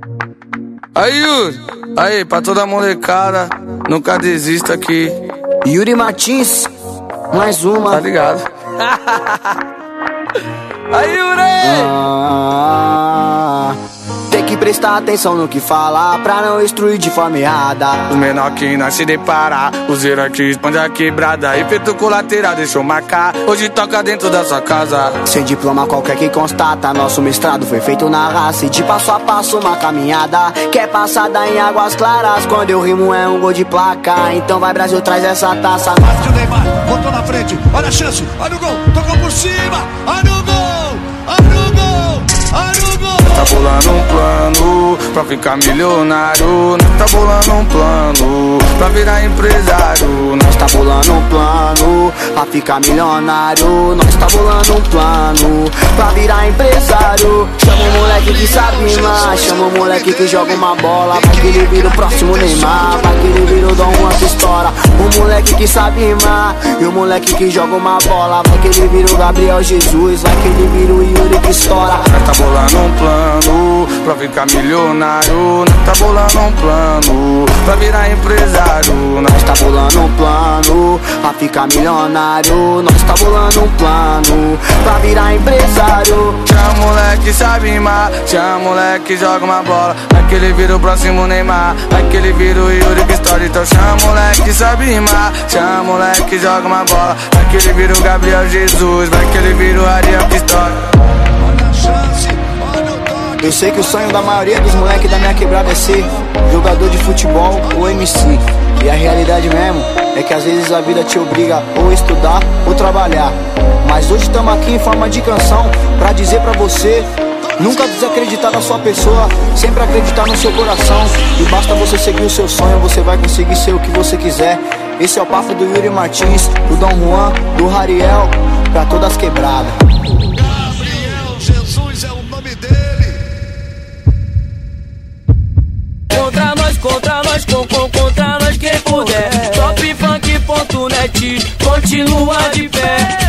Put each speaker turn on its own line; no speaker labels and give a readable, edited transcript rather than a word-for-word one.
Aí, Yuri, aí, pra toda molecada, nunca desista aqui.
Yuri Martins, mais uma.
Tá ligado? Aí, Yuri!
Tem que prestar atenção no que falar pra não instruir de forma errada.
Os menor que não se deparar, os heróis que expande a quebrada. Efeito colateral, deixa eu marcar. Hoje toca dentro da sua casa.
Sem diploma qualquer que constata, nosso mestrado foi feito na raça. E de passo a passo uma caminhada que é passada em águas claras. Quando eu rimo é um gol de placa. Então vai Brasil, traz essa taça.
Partiu o Neymar, botou na frente, olha a chance, olha o gol, tocou por cima, olha o gol, olha o gol, olha o gol.
Tá bolando um plano pra ficar milionário. Nós tá bolando um plano pra virar empresário.
Nós tá bolando um plano pra ficar milionário. Nós tá bolando um plano pra virar empresário. Chama o moleque que sabe mais, chama o moleque que joga uma bola. Vai que ele vira o próximo Neymar, vai que ele vira o Dom Juan que estoura. O moleque que sabe rimar e o moleque que joga uma bola. Vai que ele vira o Gabriel Jesus, vai que ele vira o Yuri que estoura.
Nós tá bolando um plano pra ficar milionário. Nós tá bolando um plano pra virar empresário.
Nós tá bolando um plano pra ficar milionário. Nós tá bolando um plano pra virar empresário.
Chama moleque sabe rimar, chama moleque joga uma bola. Vai que ele vira o próximo Neymar, vai que ele vira o Yuri que estoura. Então chama moleque sabe rimar, chama moleque joga uma bola. Vai que ele vira o Gabriel Jesus, vai que ele vira o Ariel que estoura.
Olha a chance, olha o toque.
Eu sei que o sonho da maioria dos moleques da minha quebrada é ser jogador de futebol ou MC. E a realidade mesmo é que às vezes a vida te obriga ou a estudar ou trabalhar. Mas hoje estamos aqui em forma de canção pra dizer pra você: nunca desacreditar na sua pessoa, sempre acreditar no seu coração. E basta você seguir o seu sonho, você vai conseguir ser o que você quiser. Esse é o papo do Yuri Martins, do Dom Juan, do Ariel, pra todas as quebradas.
Gabriel Jesus é o nome dele.
Contra nós quem puder. Topfunk.net continua de pé.